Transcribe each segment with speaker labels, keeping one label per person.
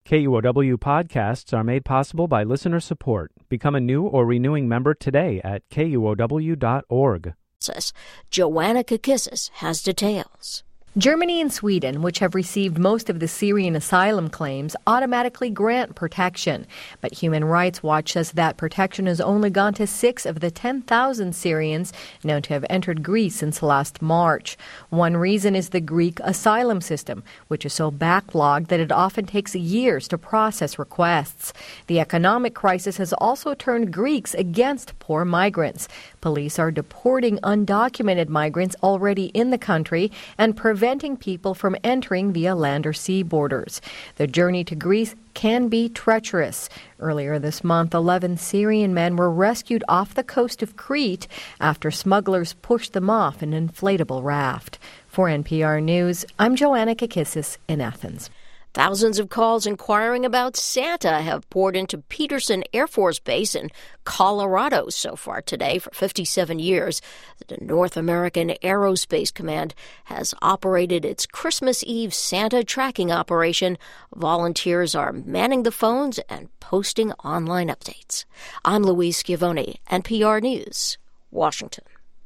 Speaker 1: KUOW podcasts are made possible by listener support. Become a new or renewing member today at KUOW.org.
Speaker 2: Joanna Kakissis has details.
Speaker 3: Germany and Sweden, which have received most of the Syrian asylum claims, automatically grant protection. But Human Rights Watch says that protection has only gone to 6 of the 10,000 Syrians known to have entered Greece since last March. One reason is the Greek asylum system, which is so backlogged that it often takes years to process requests. The economic crisis has also turned Greeks against poor migrants. Police are deporting undocumented migrants already in the country and preventing people from entering via land or sea borders. The journey to Greece can be treacherous. Earlier this month, 11 Syrian men were rescued off the coast of Crete after smugglers pushed them off an inflatable raft. For NPR News, I'm Joanna Kakissis in Athens.
Speaker 2: Thousands of calls inquiring about Santa have poured into Peterson Air Force Base in Colorado so far today. For 57 years, the North American Aerospace Command has operated its Christmas Eve Santa tracking operation. Volunteers are manning the phones and posting online updates. I'm Louise Schiavone, NPR News, Washington.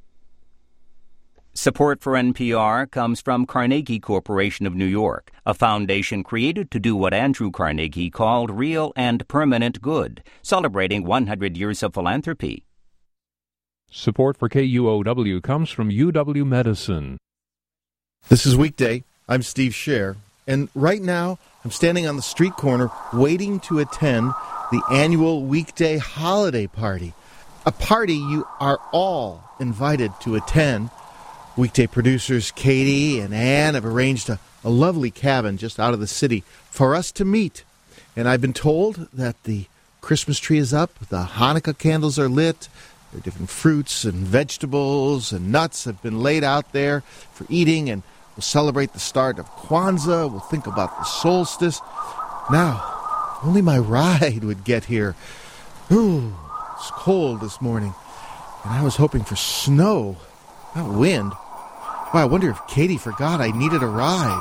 Speaker 4: Support for NPR comes from Carnegie Corporation of New York, a foundation created to do what Andrew Carnegie called real and permanent good, celebrating 100 years of philanthropy.
Speaker 5: Support for KUOW comes from UW Medicine.
Speaker 6: This is Weekday. I'm Steve Scher, and right now I'm standing on the street corner waiting to attend the annual Weekday holiday party, a party you are all invited to attend. Weekday producers Katie and Ann have arranged a lovely cabin just out of the city for us to meet. And I've been told that the Christmas tree is up, the Hanukkah candles are lit, there are different fruits and vegetables and nuts have been laid out there for eating, and we'll celebrate the start of Kwanzaa, we'll think about the solstice. Now, only my ride would get here. Ooh, it's cold this morning, and I was hoping for snow, not wind. Wow, I wonder if Katie forgot I needed a ride.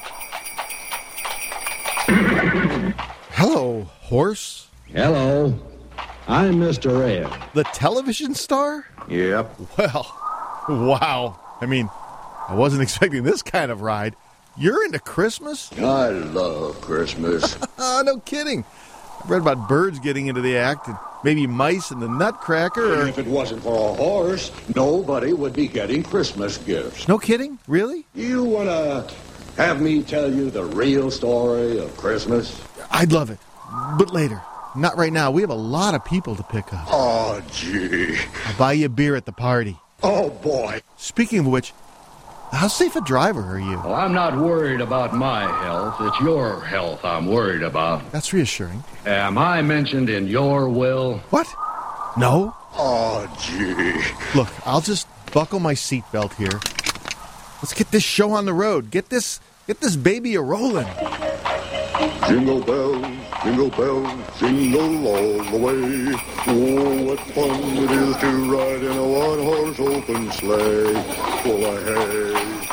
Speaker 6: Hello, horse.
Speaker 7: Hello. I'm Mr. Ed.
Speaker 6: The television star?
Speaker 7: Yep.
Speaker 6: Well, wow. I mean, I wasn't expecting this kind of ride. You're into Christmas?
Speaker 7: I love Christmas.
Speaker 6: No kidding. I've read about birds getting into the act and maybe mice in the Nutcracker.
Speaker 7: And if it wasn't for a horse, nobody would be getting Christmas gifts.
Speaker 6: No kidding? Really?
Speaker 7: You want to have me tell you the real story of Christmas?
Speaker 6: I'd love it. But later. Not right now. We have a lot of people to pick up.
Speaker 7: Oh, gee.
Speaker 6: I'll buy you a beer at the party.
Speaker 7: Oh, boy.
Speaker 6: Speaking of which, how safe a driver are you?
Speaker 8: Well, I'm not worried about my health. It's your health I'm worried about.
Speaker 6: That's reassuring.
Speaker 8: Am I mentioned in your will?
Speaker 6: What? No?
Speaker 7: Oh, gee.
Speaker 6: Look, I'll just buckle my seatbelt here. Let's get this show on the road. Get this baby a-rolling.
Speaker 7: Jingle bells, jingle all the way. Oh, what fun it is to ride in a one-horse open sleigh. Oh, hey.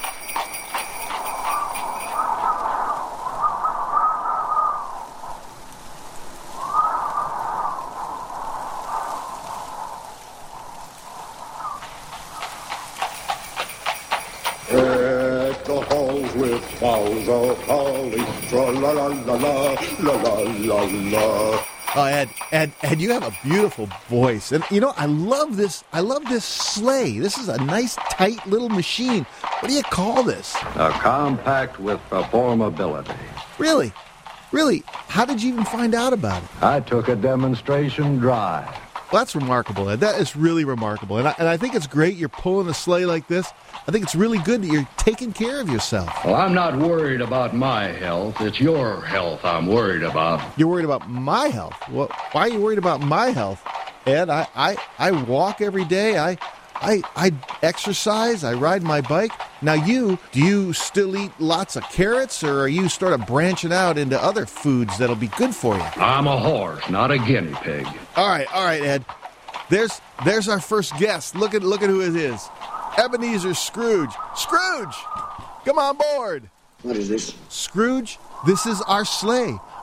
Speaker 7: At the halls with boughs of holly, tra-la-la-la-la, la-la-la-la.
Speaker 6: Oh, Ed, you have a beautiful voice. And, you know, I love this sleigh. This is a nice, tight little machine. What do you call this?
Speaker 8: A compact with performability.
Speaker 6: Really? How did you even find out about it?
Speaker 8: I took a demonstration drive.
Speaker 6: Well, that's remarkable, Ed. That is really remarkable. And I think it's great you're pulling a sleigh like this. I think it's really good that you're taking care of yourself.
Speaker 8: Well, I'm not worried about my health. It's your health I'm worried about.
Speaker 6: You're worried about my health? Well, why are you worried about my health? Ed, I walk every day. I exercise. I ride my bike. Now do you still eat lots of carrots, or are you sort of branching out into other foods that'll be good for you?
Speaker 8: I'm a horse, not a guinea pig.
Speaker 6: All right, Ed. There's our first guest. Look at who it is. Ebenezer Scrooge. Scrooge! Come on board.
Speaker 7: What is this?
Speaker 6: Scrooge, this is our sleigh.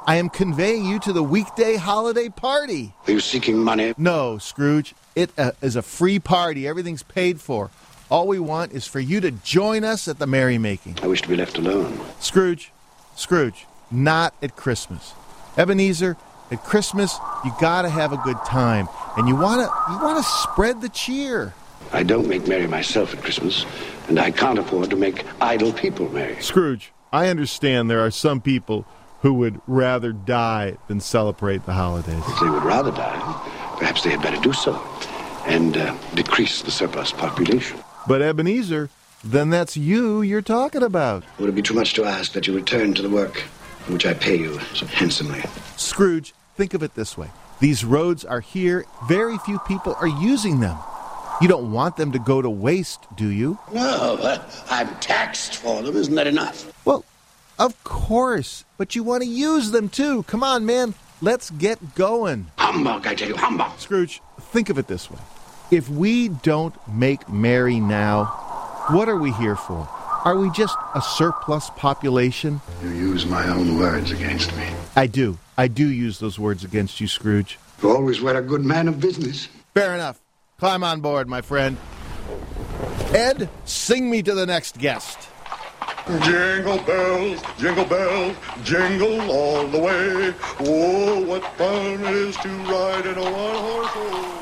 Speaker 6: I am conveying you to the weekday holiday party.
Speaker 9: Are you seeking money?
Speaker 6: No, Scrooge. It is a free party. Everything's paid for. All we want is for you to join us at the merrymaking.
Speaker 9: I wish to be left alone.
Speaker 6: Scrooge, not at Christmas. Ebenezer, at Christmas, you got to have a good time. And you want to spread the cheer.
Speaker 9: I don't make merry myself at Christmas, and I can't afford to make idle people merry.
Speaker 6: Scrooge, I understand there are some people who would rather die than celebrate the holidays.
Speaker 9: If they would rather die, perhaps they had better do so and decrease the surplus population.
Speaker 6: But Ebenezer, then that's you're talking about.
Speaker 9: Would it be too much to ask that you return to the work for which I pay you so handsomely?
Speaker 6: Scrooge, think of it this way. These roads are here. Very few people are using them. You don't want them to go to waste, do you?
Speaker 9: No, I'm taxed for them. Isn't that enough?
Speaker 6: Well, of course. But you want to use them, too. Come on, man. Let's get going.
Speaker 9: Humbug, I tell you, humbug.
Speaker 6: Scrooge, think of it this way. If we don't make merry now, what are we here for? Are we just a surplus population?
Speaker 9: You use my own words against me.
Speaker 6: I do. I do use those words against you, Scrooge.
Speaker 9: You always were a good man of business.
Speaker 6: Fair enough. Climb on board, my friend. Ed, sing me to the next guest.
Speaker 7: Jingle bells, jingle all the way. Oh, what fun it is to ride in a one-horse open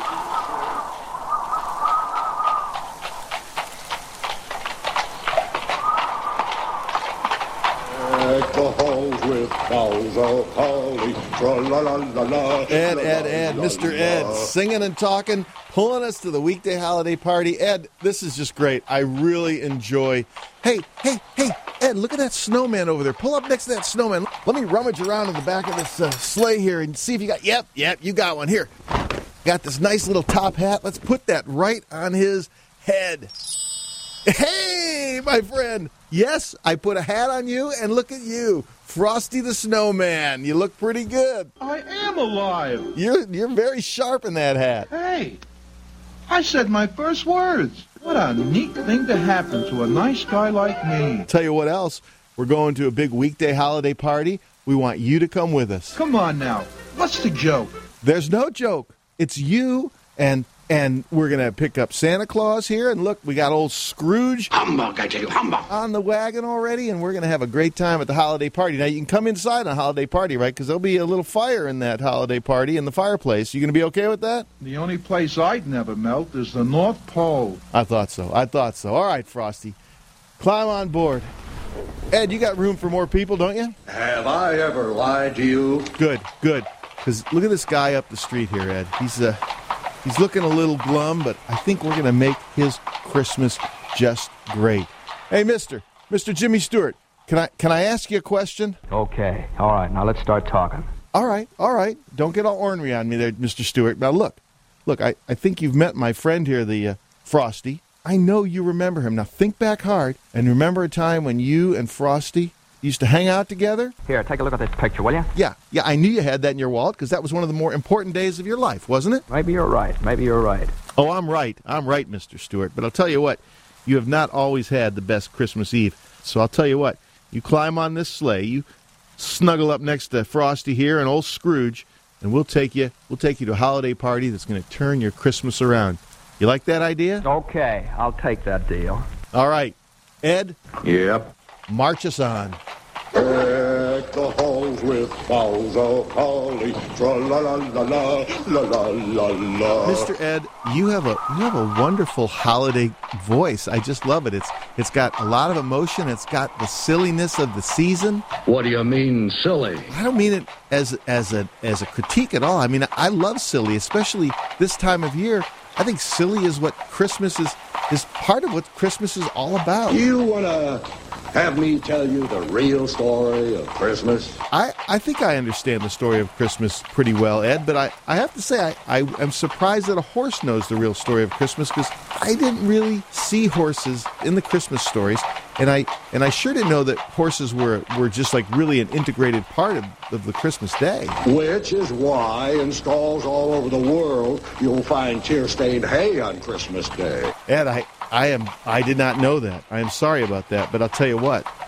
Speaker 7: Deck the halls with boughs of holly, tra-la-la-la-la.
Speaker 6: Ed, Mr. Ed, singing and talking, pulling us to the weekday holiday party. Ed, this is just great. I really enjoy. Hey, Ed, look at that snowman over there. Pull up next to that snowman. Let me rummage around in the back of this sleigh here and see if you got... Yep, you got one. Here. Got this nice little top hat. Let's put that right on his head. Hey, my friend. Yes, I put a hat on you, and look at you. Frosty the Snowman. You look pretty good.
Speaker 10: I am alive.
Speaker 6: You're very sharp in that hat.
Speaker 10: Hey, I said my first words. What a neat thing to happen to a nice guy like me.
Speaker 6: Tell you what else. We're going to a big weekday holiday party. We want you to come with us.
Speaker 10: Come on now. What's the joke?
Speaker 6: There's no joke. It's you, and we're going to pick up Santa Claus here. And look, we got old Scrooge.
Speaker 9: Humbug, I tell you, humbug.
Speaker 6: On the wagon already, and we're going to have a great time at the holiday party. Now, you can come inside on a holiday party, right? Because there'll be a little fire in that holiday party in the fireplace. You going to be okay with that?
Speaker 10: The only place I'd never melt is the North Pole.
Speaker 6: I thought so. All right, Frosty. Climb on board. Ed, you got room for more people, don't you?
Speaker 8: Have I ever lied to you?
Speaker 6: Good. Because look at this guy up the street here, Ed. He's looking a little glum, but I think we're going to make his Christmas just great. Hey, Mr. Jimmy Stewart, can I ask you a question?
Speaker 11: Okay. All right. Now let's start talking.
Speaker 6: All right. Don't get all ornery on me there, Mr. Stewart. Now, look, I think you've met my friend here, the Frosty. I know you remember him. Now, think back hard and remember a time when you and Frosty used to hang out together?
Speaker 11: Here, take a look at this picture, will you?
Speaker 6: Yeah, I knew you had that in your wallet because that was one of the more important days of your life, wasn't it?
Speaker 11: Maybe you're right.
Speaker 6: Oh, I'm right, Mr. Stewart. But I'll tell you what, you have not always had the best Christmas Eve. So I'll tell you what, you climb on this sleigh, you snuggle up next to Frosty here and old Scrooge, and we'll take you to a holiday party that's going to turn your Christmas around. You like that idea?
Speaker 11: Okay, I'll take that deal.
Speaker 6: All right. Ed?
Speaker 8: Yep.
Speaker 6: March us on.
Speaker 7: Deck the halls with boughs of holly, tra-la-la-la-la, la-la-la-la.
Speaker 6: Mr. Ed, you have a wonderful holiday voice. I just love it. It's got a lot of emotion. It's got the silliness of the season.
Speaker 8: What do you mean, silly?
Speaker 6: I don't mean it as a critique at all. I mean, I love silly, especially this time of year. I think silly is what Christmas is part of what Christmas is all about.
Speaker 8: You want to have me tell you the real story of Christmas?
Speaker 6: I think I understand the story of Christmas pretty well, Ed, but I have to say I am surprised that a horse knows the real story of Christmas because I didn't really see horses in the Christmas stories, and I sure didn't know that horses were just like really an integrated part of the Christmas day.
Speaker 8: Which is why in stalls all over the world you'll find tear-stained hay on Christmas Day.
Speaker 6: Ed, I did not know that. I am sorry about that, but I'll tell you what.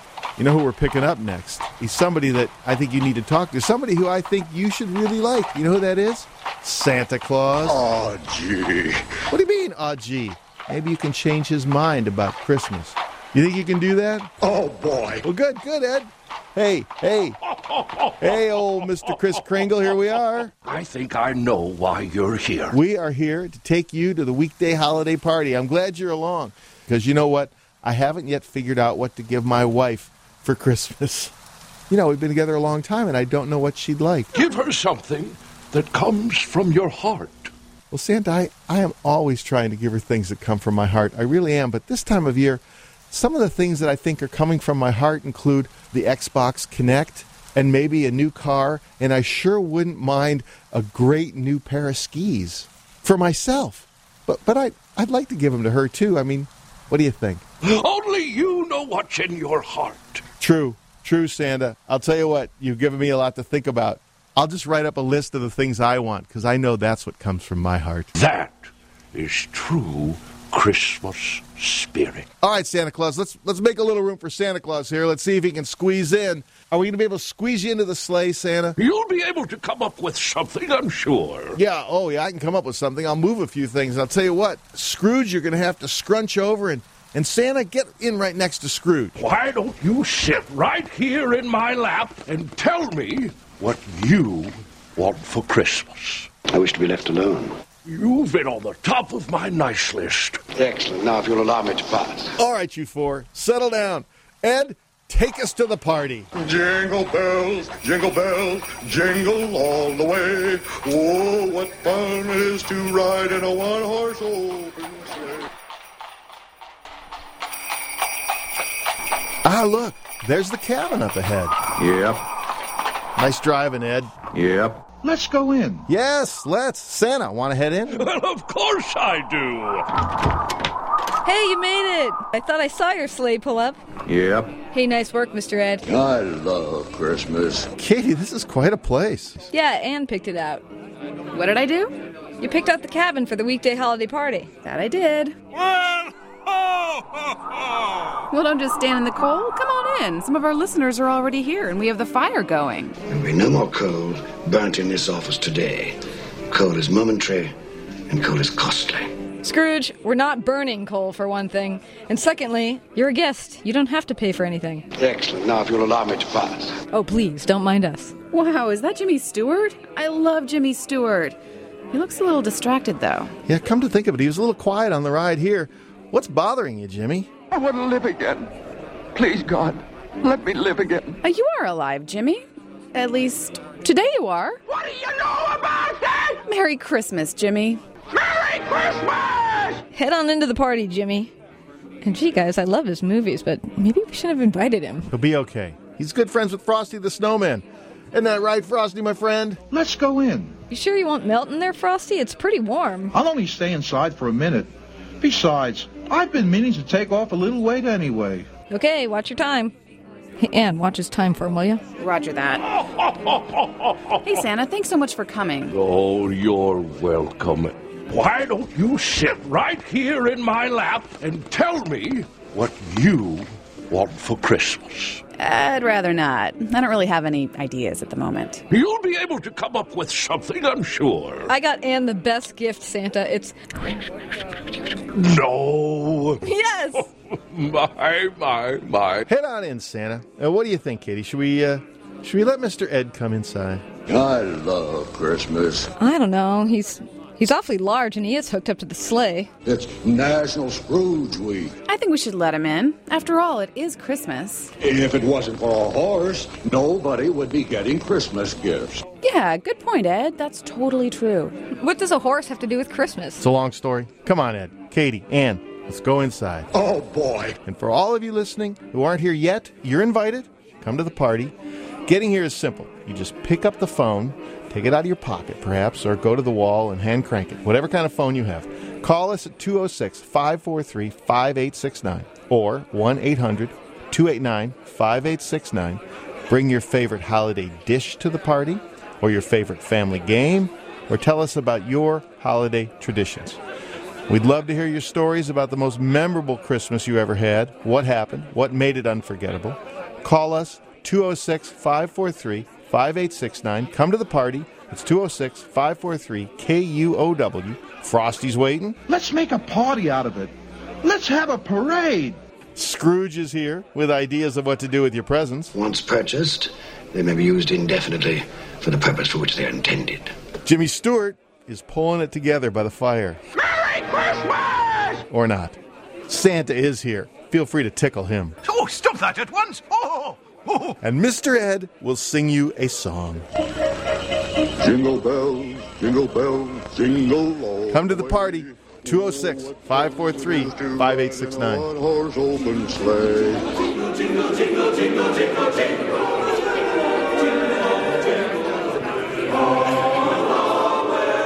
Speaker 6: You know who we're picking up next? He's somebody that I think you need to talk to. Somebody who I think you should really like. You know who that is? Santa Claus.
Speaker 7: Oh, gee.
Speaker 6: What do you mean, oh, gee? Maybe you can change his mind about Christmas. You think you can do that?
Speaker 7: Oh, boy.
Speaker 6: Well, good, Ed. Hey, old Mr. Kris Kringle, here we are.
Speaker 12: I think I know why you're here.
Speaker 6: We are here to take you to the weekday holiday party. I'm glad you're along, because you know what? I haven't yet figured out what to give my wife for Christmas. You know, we've been together a long time, and I don't know what she'd like.
Speaker 12: Give her something that comes from your heart.
Speaker 6: Well, Santa, I am always trying to give her things that come from my heart. I really am, but this time of year, some of the things that I think are coming from my heart include the Xbox Kinect and maybe a new car, and I sure wouldn't mind a great new pair of skis for myself. But I'd like to give them to her, too. I mean, what do you think?
Speaker 12: Only you know what's in your heart.
Speaker 6: True, Santa. I'll tell you what, you've given me a lot to think about. I'll just write up a list of the things I want, because I know that's what comes from my heart.
Speaker 12: That is true Christmas spirit.
Speaker 6: All right, Santa Claus, let's make a little room for Santa Claus here. Let's see if he can squeeze in. Are we going to be able to squeeze you into the sleigh, Santa?
Speaker 12: You'll be able to come up with something, I'm sure.
Speaker 6: Yeah, I can come up with something. I'll move a few things. I'll tell you what, Scrooge, you're going to have to scrunch over, and Santa, get in right next to Scrooge.
Speaker 12: Why don't you sit right here in my lap and tell me what you want for Christmas?
Speaker 9: I wish to be left alone.
Speaker 12: You've been on the top of my nice list.
Speaker 9: Excellent. Now, if you'll allow me to pass.
Speaker 6: All right, you four, settle down. Ed, take us to the party.
Speaker 7: Jingle bells, jingle all the way. Oh, what fun it is to ride in a one-horse open sleigh.
Speaker 6: Ah, look, there's the cabin up ahead.
Speaker 7: Yep.
Speaker 6: Nice driving, Ed.
Speaker 7: Yep.
Speaker 10: Let's go in.
Speaker 6: Yes, let's. Santa, want to head in?
Speaker 12: Well, of course I do.
Speaker 3: Hey, you made it! I thought I saw your sleigh pull up.
Speaker 7: Yep.
Speaker 3: Hey, nice work, Mr. Ed.
Speaker 7: I love Christmas.
Speaker 6: Katie, this is quite a place.
Speaker 3: Yeah, Anne picked it out.
Speaker 13: What did I do?
Speaker 3: You picked out the cabin for the weekday holiday party.
Speaker 13: That I did. Well, don't just stand in the cold. Come on in. Some of our listeners are already here, and we have the fire going.
Speaker 9: There'll be no more coal burnt in this office today. Coal is momentary, and coal is costly.
Speaker 3: Scrooge, we're not burning coal, for one thing. And secondly, you're a guest. You don't have to pay for anything.
Speaker 9: Excellent. Now, if you'll allow me to pass.
Speaker 3: Oh, please, don't mind us.
Speaker 13: Wow, is that Jimmy Stewart? I love Jimmy Stewart. He looks a little distracted, though.
Speaker 6: Yeah, come to think of it, he was a little quiet on the ride here. What's bothering you, Jimmy?
Speaker 14: I want to live again. Please, God, let me live again.
Speaker 13: You are alive, Jimmy. At least, today you are.
Speaker 14: What do you know about that?
Speaker 13: Merry Christmas, Jimmy.
Speaker 14: Merry Christmas!
Speaker 3: Head on into the party, Jimmy. And gee, guys, I love his movies, but maybe we should have invited him.
Speaker 6: He'll be okay. He's good friends with Frosty the Snowman. Isn't that right, Frosty, my friend?
Speaker 10: Let's go in.
Speaker 3: You sure you won't melt in there, Frosty? It's pretty warm.
Speaker 10: I'll only stay inside for a minute. Besides, I've been meaning to take off a little weight anyway.
Speaker 3: Okay, watch your time. Hey, Ann, watch his time for him, will you?
Speaker 13: Roger that. Hey, Santa, thanks so much for coming.
Speaker 12: Oh, you're welcome. Why don't you sit right here in my lap and tell me what you want for Christmas?
Speaker 13: I'd rather not. I don't really have any ideas at the moment.
Speaker 12: You'll be able to come up with something, I'm sure.
Speaker 3: I got Anne the best gift, Santa. It's...
Speaker 12: No.
Speaker 3: Yes.
Speaker 12: My.
Speaker 6: Head on in, Santa. What do you think, Katie? Should we let Mr. Ed come inside?
Speaker 7: I love Christmas.
Speaker 3: I don't know. He's awfully large, and he is hooked up to the sleigh.
Speaker 7: It's National Scrooge Week.
Speaker 13: I think we should let him in. After all, it is Christmas.
Speaker 8: If it wasn't for a horse, nobody would be getting Christmas gifts.
Speaker 13: Yeah, good point, Ed. That's totally true.
Speaker 3: What does a horse have to do with Christmas?
Speaker 6: It's a long story. Come on, Ed. Katie, Ann, let's go inside.
Speaker 8: Oh, boy.
Speaker 6: And for all of you listening who aren't here yet, you're invited. Come to the party. Getting here is simple. You just pick up the phone, take it out of your pocket, perhaps, or go to the wall and hand crank it, whatever kind of phone you have. Call us at 206-543-5869 or 1-800-289-5869. Bring your favorite holiday dish to the party or your favorite family game, or tell us about your holiday traditions. We'd love to hear your stories about the most memorable Christmas you ever had, what happened, what made it unforgettable. Call us, 206-543-5869. Come to the party. It's 206-543-KUOW. Frosty's waiting.
Speaker 10: Let's make a party out of it. Let's have a parade.
Speaker 6: Scrooge is here with ideas of what to do with your presents.
Speaker 9: Once purchased, they may be used indefinitely for the purpose for which they are intended.
Speaker 6: Jimmy Stewart is pulling it together by the fire.
Speaker 12: Merry Christmas!
Speaker 6: Or not. Santa is here. Feel free to tickle him.
Speaker 12: Oh, stop that at once! Oh!
Speaker 6: And Mr. Ed will sing you a song.
Speaker 7: Jingle bells, jingle all.
Speaker 6: Come to the party. 206-543-5869.
Speaker 7: One-horse open sleigh.
Speaker 15: Jingle, jingle, jingle, jingle, jingle, jingle all the way.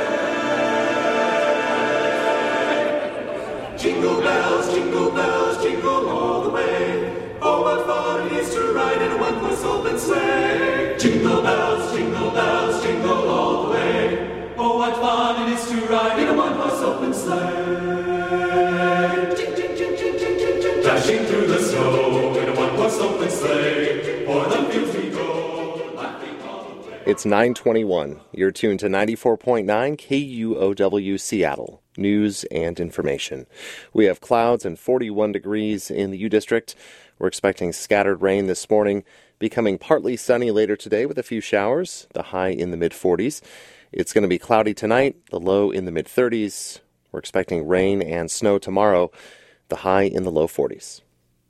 Speaker 15: Jingle bells, jingle bells, jingle all the way. Oh, what fun it is to ride in a one-horse open sleigh. Jingle bells, jingle bells, jingle all the way. Oh, what fun it is to ride in a one-horse open sleigh. Ching, ching, ching, ching, ching, ching, ching. Dashing through the snow in a one-horse open sleigh. O'er the fields we go, laughing all the way.
Speaker 16: It's 9:21. You're tuned to 94.9 KUOW Seattle. News and information. We have clouds and 41 degrees in the U District. We're expecting scattered rain this morning, becoming partly sunny later today with a few showers, the high in the mid-40s. It's going to be cloudy tonight, the low in the mid-30s. We're expecting rain and snow tomorrow, the high in the low 40s.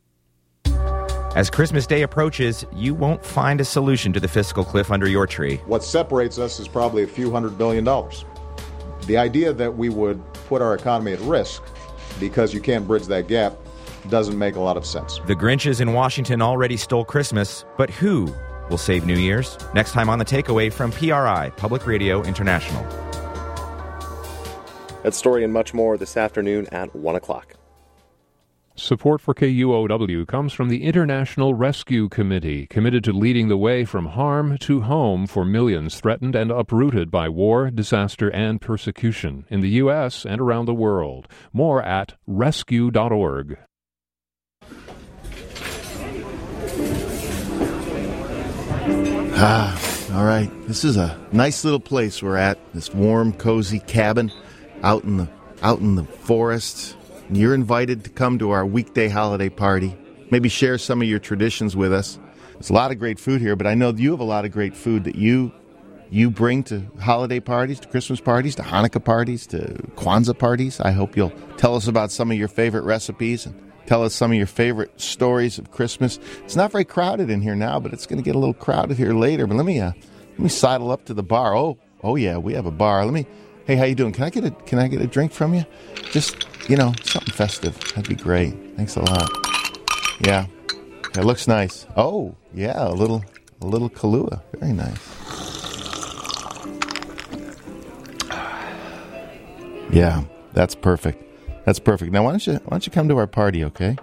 Speaker 17: As Christmas Day approaches, you won't find a solution to the fiscal cliff under your tree.
Speaker 18: What separates us is probably a few $100 billion. The idea that we would put our economy at risk because you can't bridge that gap doesn't make a lot of sense.
Speaker 17: The Grinches in Washington already stole Christmas, but who will save New Year's? Next time on The Takeaway from PRI, Public Radio International.
Speaker 16: That story and much more this afternoon at 1 o'clock.
Speaker 5: Support for KUOW comes from the International Rescue Committee, committed to leading the way from harm to home for millions threatened and uprooted by war, disaster, and persecution in the U.S. and around the world. More at rescue.org.
Speaker 6: All right. This is a nice little place we're at. This warm, cozy cabin out in the forest. You're invited to come to our weekday holiday party. Maybe share some of your traditions with us. There's a lot of great food here, but I know you have a lot of great food that you bring to holiday parties, to Christmas parties, to Hanukkah parties, to Kwanzaa parties. I hope you'll tell us about some of your favorite recipes and tell us some of your favorite stories of Christmas. It's not very crowded in here now, but it's going to get a little crowded here later. But let me sidle up to the bar. Oh yeah, we have a bar. Hey, how you doing? Can I get a drink from you? Just, something festive. That'd be great. Thanks a lot. Yeah. It looks nice. Oh, yeah, a little Kahlua. Very nice. Yeah, that's perfect. That's perfect. Now, why don't you come to our party, okay?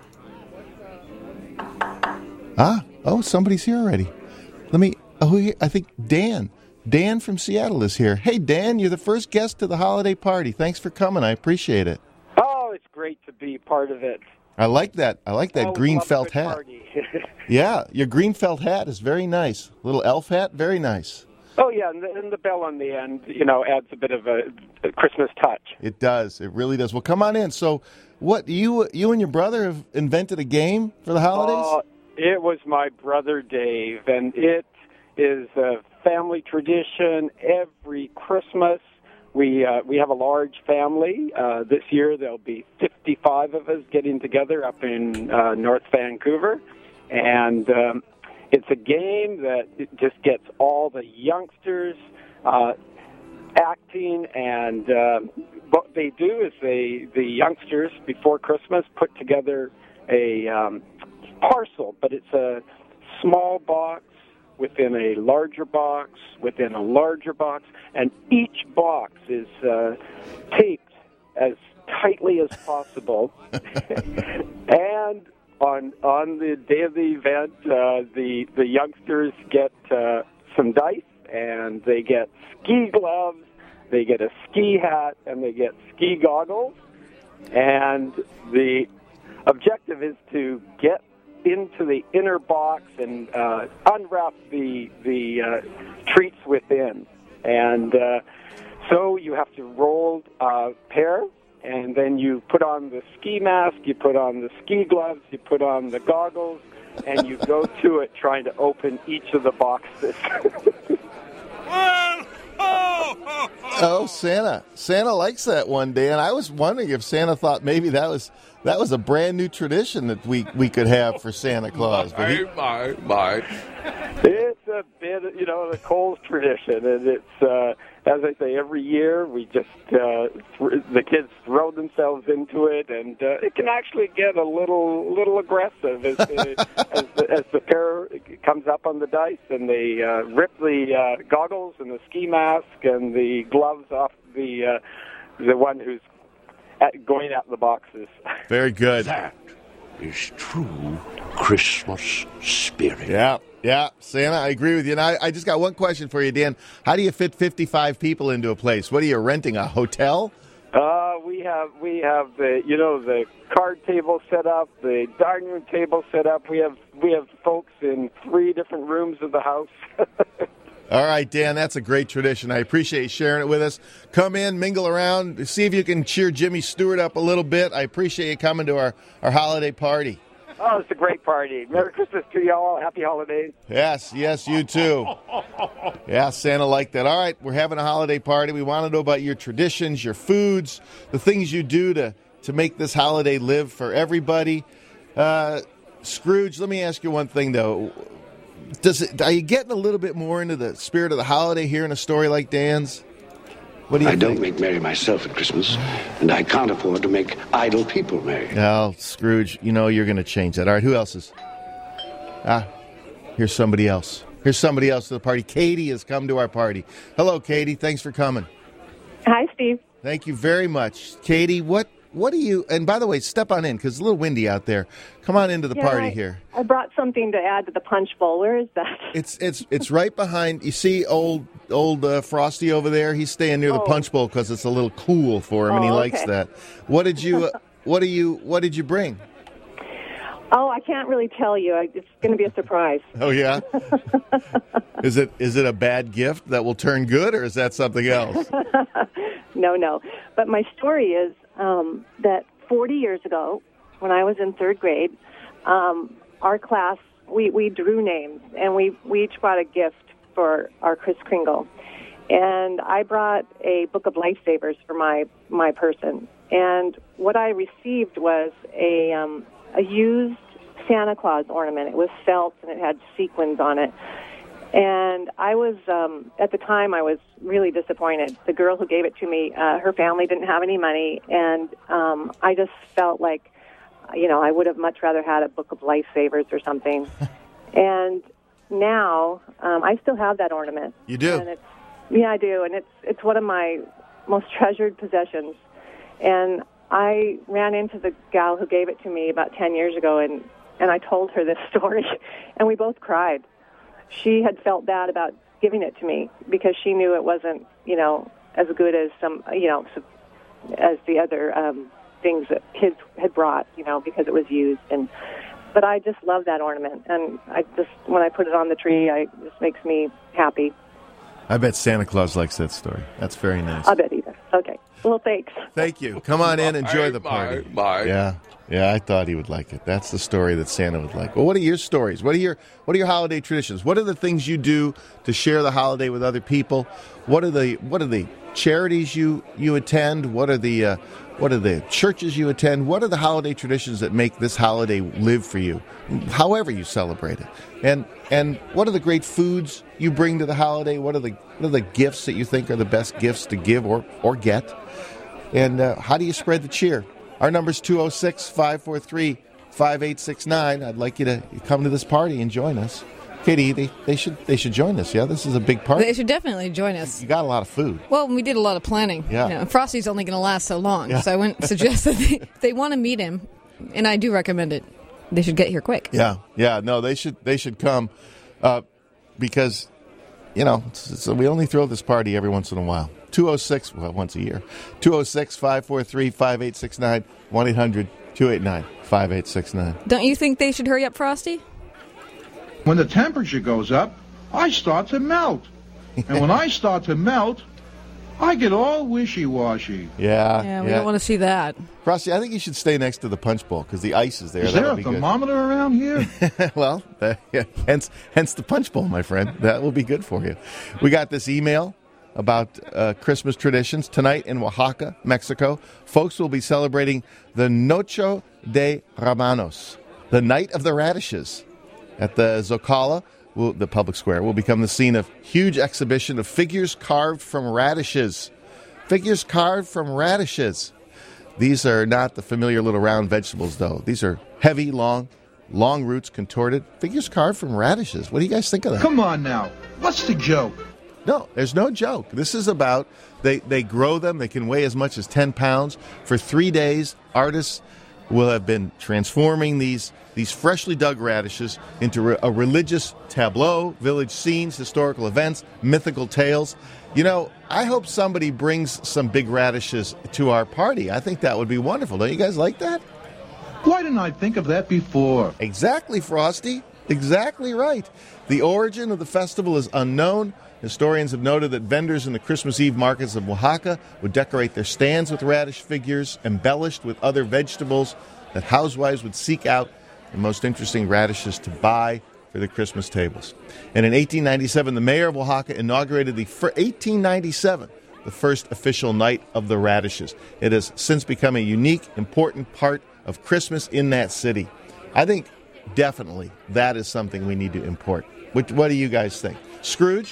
Speaker 6: Somebody's here already. I think Dan from Seattle is here. Hey, Dan, you're the first guest to the holiday party. Thanks for coming. I appreciate it.
Speaker 19: Oh, it's great to be part of it.
Speaker 6: I like that green felt hat. Yeah, your green felt hat is very nice. Little elf hat, very nice.
Speaker 19: Oh, yeah, and the bell on the end, adds a bit of a Christmas touch.
Speaker 6: It does. It really does. Well, come on in. So, what, you and your brother have invented a game for the holidays?
Speaker 19: It was my brother Dave, and it is a family tradition. Every Christmas, we have a large family. This year, there'll be 55 of us getting together up in North Vancouver, and it's a game that just gets all the youngsters acting, and what they do is the youngsters, before Christmas, put together a parcel, but it's a small box within a larger box, within a larger box, and each box is taped as tightly as possible. And on the day of the event, the youngsters get some dice, and they get ski gloves, they get a ski hat, and they get ski goggles. And the objective is to get into the inner box and unwrap the treats within. And so you have to roll a pair, and then you put on the ski mask, you put on the ski gloves, you put on the goggles, and you go to it trying to open each of the boxes.
Speaker 6: Oh, Santa. Santa likes that one, Dan. I was wondering if Santa thought maybe that was a brand new tradition that we could have for Santa Claus. But
Speaker 12: My.
Speaker 19: It's a bit, the Coles tradition, and it's, as I say, every year we just, the kids throw themselves into it, and it can actually get a little aggressive as the pair comes up on the dice, and they rip the goggles and the ski mask and the gloves off the one who's going at the boxes.
Speaker 6: Very good.
Speaker 12: That is true Christmas spirit.
Speaker 6: Yeah, Santa, I agree with you. Now, I just got one question for you, Dan. How do you fit 55 people into a place? What are you renting, a hotel?
Speaker 19: We have the card table set up, the dining room table set up. We have folks in 3 different rooms of the house.
Speaker 6: All right, Dan, that's a great tradition. I appreciate you sharing it with us. Come in, mingle around, see if you can cheer Jimmy Stewart up a little bit. I appreciate you coming to our holiday party.
Speaker 19: Oh, it's a great party. Merry Christmas to you all. Happy holidays.
Speaker 6: Yes, you too. Yeah, Santa liked that. All right, we're having a holiday party. We want to know about your traditions, your foods, the things you do to make this holiday live for everybody. Scrooge, let me ask you one thing, though. Are you getting a little bit more into the spirit of the holiday hearing a story like Dan's? What do you think?
Speaker 9: I don't make merry myself at Christmas, and I can't afford to make idle people merry.
Speaker 6: No, Scrooge, you're going to change that. All right, who else is? Here's somebody else. Here's somebody else to the party. Katie has come to our party. Hello, Katie. Thanks for coming.
Speaker 20: Hi, Steve.
Speaker 6: Thank you very much. Katie, what do you, and by the way, step on in because it's a little windy out there. Come on into the party here.
Speaker 20: I brought something to add to the punch bowl. Where is that?
Speaker 6: It's right behind. You see old Frosty over there? He's staying near the punch bowl because it's a little cool for him, and he likes that. What did you bring?
Speaker 20: Oh, I can't really tell you. It's going to be a surprise.
Speaker 6: Oh yeah. Is it a bad gift that will turn good, or is that something else?
Speaker 20: No. But my story is that 40 years ago, when I was in 3rd grade, our class, we drew names, and we each brought a gift for our Kris Kringle. And I brought a book of lifesavers for my person. And what I received was a used Santa Claus ornament. It was felt, and it had sequins on it. And I was, at the time, I was really disappointed. The girl who gave it to me, her family didn't have any money, and I just felt like, I would have much rather had a book of lifesavers or something. And now, I still have that ornament.
Speaker 6: You do?
Speaker 20: And I do, and it's one of my most treasured possessions. And I ran into the gal who gave it to me about 10 years ago, and I told her this story, and we both cried. She had felt bad about giving it to me because she knew it wasn't, as good as as the other things that kids had brought, because it was used. But I just love that ornament, and when I put it on the tree, it just makes me happy.
Speaker 6: I bet Santa Claus likes that story. That's very nice.
Speaker 20: I bet he does. Okay. Well, thanks.
Speaker 6: Thank you. Come on in, enjoy the party.
Speaker 12: Bye.
Speaker 6: Yeah, I thought he would like it. That's the story that Santa would like. Well, what are your stories? What are your holiday traditions? What are the things you do to share the holiday with other people? What are the charities you attend? What are the churches you attend? What are the holiday traditions that make this holiday live for you, however you celebrate it? And what are the great foods you bring to the holiday? What are the gifts that you think are the best gifts to give or get? And how do you spread the cheer? Our number's 206-543-5869. I'd like you to come to this party and join us. Katie, they should join us, yeah? This is a big party.
Speaker 21: They should definitely join us.
Speaker 6: You got a lot of food.
Speaker 21: Well, we did a lot of planning.
Speaker 6: Yeah.
Speaker 21: Frosty's only going to last so long,
Speaker 6: yeah.
Speaker 21: So I wouldn't suggest that if they want to meet him, and I do recommend it, they should get here quick.
Speaker 6: Yeah. No, they should come because, so we only throw this party every once in a while. 206, once a year. 206-543-5869, 289-5869.
Speaker 21: Don't you think they should hurry up, Frosty?
Speaker 10: When the temperature goes up, I start to melt. And when I start to melt, I get all wishy-washy.
Speaker 6: Yeah,
Speaker 21: we don't want to see that.
Speaker 6: Frosty, I think you should stay next to the punch bowl because the ice is there.
Speaker 10: Is there a thermometer around here?
Speaker 6: Well, hence the punch bowl, my friend. That will be good for you. We got this email about Christmas traditions. Tonight in Oaxaca, Mexico, folks will be celebrating the Noche de Rabanos, the Night of the Radishes. At the Zocalo, the public square, will become the scene of huge exhibition of figures carved from radishes. Figures carved from radishes. These are not the familiar little round vegetables, though. These are heavy, long roots, contorted. Figures carved from radishes. What do you guys think of that?
Speaker 10: Come on now. What's the joke?
Speaker 6: No, there's no joke. This is about, they grow them. They can weigh as much as 10 pounds. For 3 days, artists will have been transforming these freshly dug radishes into a religious tableau, village scenes, historical events, mythical tales. You know, I hope somebody brings some big radishes to our party. I think that would be wonderful. Don't you guys like that?
Speaker 10: Why didn't I think of that before?
Speaker 6: Exactly, Frosty. Exactly right. The origin of the festival is unknown. Historians have noted that vendors in the Christmas Eve markets of Oaxaca would decorate their stands with radish figures, embellished with other vegetables that housewives would seek out the most interesting radishes to buy for the Christmas tables. And in 1897, the mayor of Oaxaca inaugurated the first official night of the radishes. It has since become a unique, important part of Christmas in that city. I think definitely that is something we need to import. What do you guys think? Scrooge?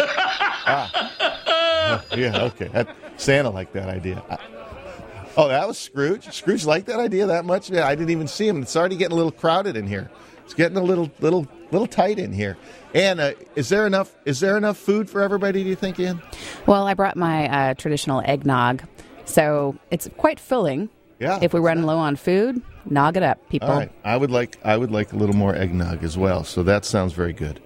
Speaker 6: Yeah, okay. Santa liked that idea. Oh, that was Scrooge? Scrooge liked that idea that much? Yeah, I didn't even see him. It's already getting a little crowded in here. It's getting a little tight in here. Ann, is there enough food for everybody, do you think, Ann?
Speaker 13: Well, I brought my traditional eggnog, so it's quite filling.
Speaker 6: Yeah.
Speaker 13: If we run low on food, nog it up, people.
Speaker 6: All right. I would like a little more eggnog as well, so that sounds very good.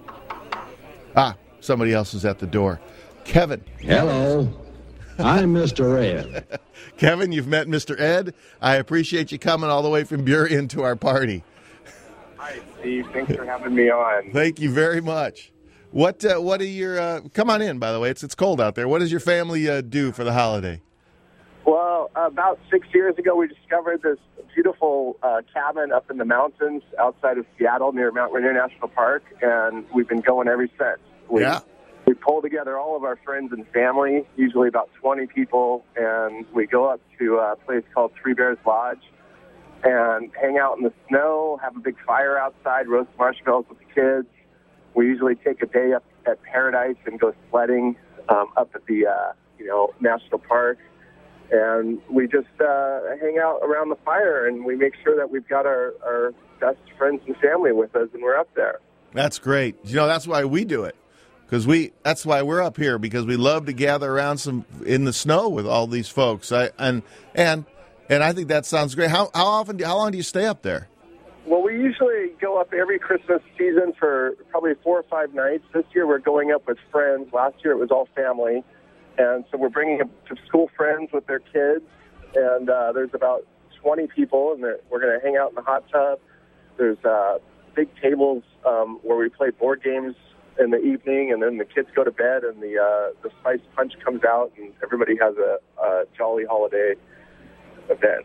Speaker 6: Somebody else is at the door. Kevin.
Speaker 8: Hello. I'm Mr. Ed.
Speaker 6: Kevin, you've met Mr. Ed. I appreciate you coming all the way from Burien to our party.
Speaker 1: Hi, Steve. Thanks for having me on.
Speaker 6: Thank you very much. What are your come on in, by the way. It's cold out there. What does your family do for the holiday?
Speaker 1: Well, about 6 years ago, we discovered this beautiful cabin up in the mountains outside of Seattle near Mount Rainier National Park, and we've been going ever since. We pull together all of our friends and family, usually about 20 people, and we go up to a place called Three Bears Lodge and hang out in the snow, have a big fire outside, roast marshmallows with the kids. We usually take a day up at Paradise and go sledding up at the national park. And we just hang out around the fire, and we make sure that we've got our best friends and family with us, and we're up there.
Speaker 6: That's great. You know, that's why we do it. That's why we're up here, because we love to gather around in the snow with all these folks. And I think that sounds great. How long do you stay up there?
Speaker 1: Well, we usually go up every Christmas season for probably 4 or 5 nights. This year we're going up with friends. Last year it was all family. And so we're bringing up to school friends with their kids. And there's about 20 people, and we're going to hang out in the hot tub. There's big tables where we play board games in the evening, and then the kids go to bed, and the spice punch comes out, and everybody has a jolly holiday event.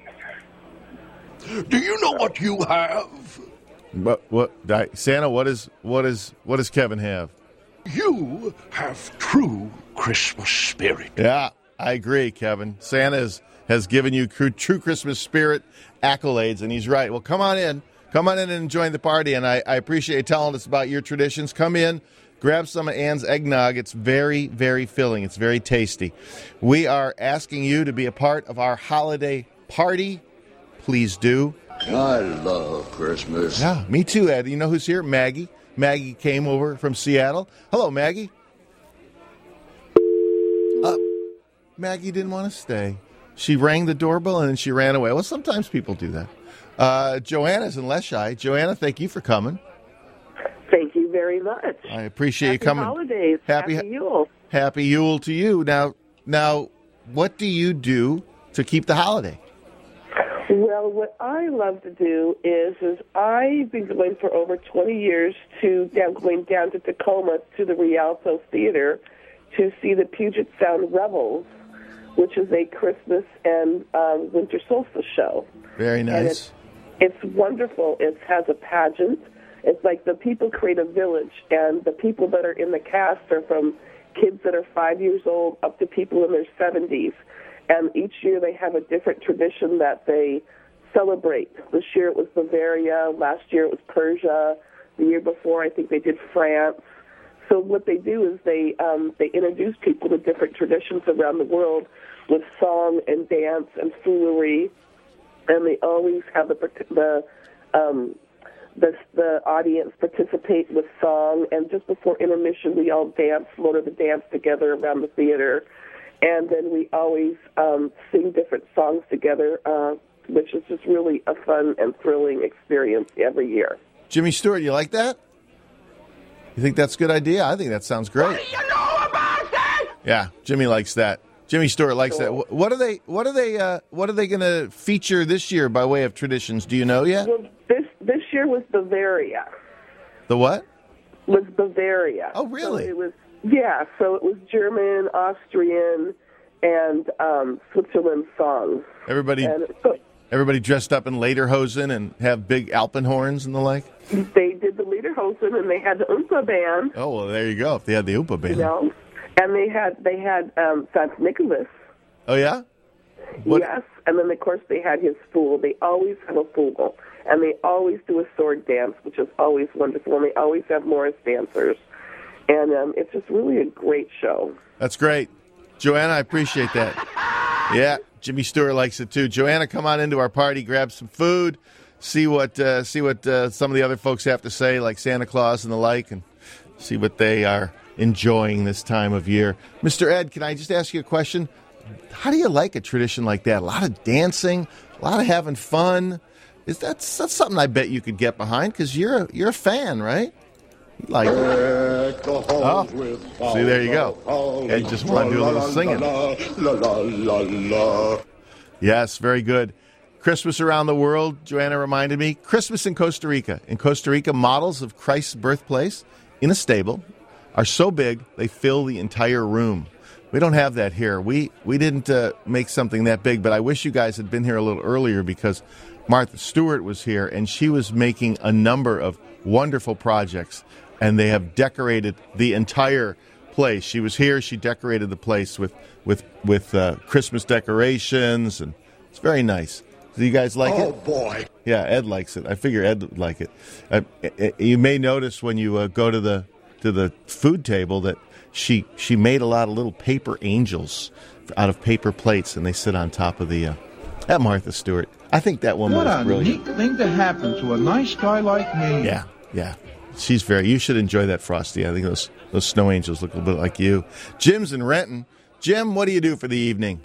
Speaker 12: Do you know what you have?
Speaker 6: Santa? What does Kevin have?
Speaker 12: You have true Christmas spirit.
Speaker 6: Yeah, I agree, Kevin. Santa has given you true Christmas spirit accolades, and he's right. Well, come on in and join the party, and I appreciate you telling us about your traditions. Come in. Grab some of Ann's eggnog. It's very, very filling. It's very tasty. We are asking you to be a part of our holiday party. Please do.
Speaker 9: I love Christmas.
Speaker 6: Yeah, me too, Ed. You know who's here? Maggie. Maggie came over from Seattle. Hello, Maggie. Maggie didn't want to stay. She rang the doorbell and then she ran away. Well, sometimes people do that. Joanna's in Leshai. Joanna, thank you for coming.
Speaker 22: Thank you very much.
Speaker 6: I appreciate you coming.
Speaker 22: Happy holidays. Happy Yule.
Speaker 6: Happy Yule to you. Now, what do you do to keep the holiday?
Speaker 22: Well, what I love to do is I've been going for over 20 years going down to Tacoma to the Rialto Theater to see the Puget Sound Revels, which is a Christmas and winter solstice show.
Speaker 6: Very nice.
Speaker 22: And it's wonderful. It has a pageant. It's like the people create a village, and the people that are in the cast are from kids that are 5 years old up to people in their 70s. And each year they have a different tradition that they celebrate. This year it was Bavaria. Last year it was Persia. The year before I think they did France. So what they do is they introduce people to different traditions around the world with song and dance and foolery, and they always have the audience participate with song. And just before intermission, we all float of the dance together around the theater. And then we always sing different songs together, which is just really a fun and thrilling experience every year.
Speaker 6: Jimmy Stewart, you like that? You think that's a good idea? I think that sounds great.
Speaker 15: What do you know about that?
Speaker 6: Yeah, Jimmy likes that. Jimmy Stewart likes that. What are they going to feature this year by way of traditions? Do you know yet?
Speaker 22: Well, this year was Bavaria.
Speaker 6: The what?
Speaker 22: Was Bavaria.
Speaker 6: Oh, really?
Speaker 22: So it was German, Austrian, and Switzerland songs.
Speaker 6: Everybody dressed up in lederhosen and have big alpenhorns and the like?
Speaker 22: They did the lederhosen, and they had the Oompa band.
Speaker 6: Oh, well, there you go, if they had the Oompa band.
Speaker 22: You know? And they had St. Nicholas.
Speaker 6: Oh, yeah?
Speaker 22: Yes, and then, of course, they had his fool. They always have a fool, and they always do a sword dance, which is always wonderful, and they always have Morris dancers. And it's just really a great show.
Speaker 6: That's great. Joanna, I appreciate that. Yeah, Jimmy Stewart likes it, too. Joanna, come on into our party, grab some food, see what some of the other folks have to say, like Santa Claus and the like, and see what they are enjoying this time of year. Mr. Ed, can I just ask you a question? How do you like a tradition like that? A lot of dancing, a lot of having fun. That's something I bet you could get behind, because you're a fan, right? Like, see, there you go. Ed just wanted to do a little singing. Yes, very good. Christmas around the world, Joanna reminded me. Christmas in Costa Rica. In Costa Rica, models of Christ's birthplace in a stable are so big they fill the entire room. We don't have that here. We didn't make something that big, but I wish you guys had been here a little earlier, because Martha Stewart was here, and she was making a number of wonderful projects, and they have decorated the entire place. She was here. She decorated the place with Christmas decorations, and it's very nice. Do you guys like it?
Speaker 8: Oh, boy.
Speaker 6: Yeah, Ed likes it. I figure Ed would like it. You may notice when you go to the food table that she made a lot of little paper angels out of paper plates, and they sit on top of at Martha Stewart. I think that woman was brilliant.
Speaker 10: What a neat thing to happen to a nice guy like me.
Speaker 6: Yeah. You should enjoy that, Frosty. I think those snow angels look a little bit like you. Jim's in Renton. Jim, what do you do for the evening?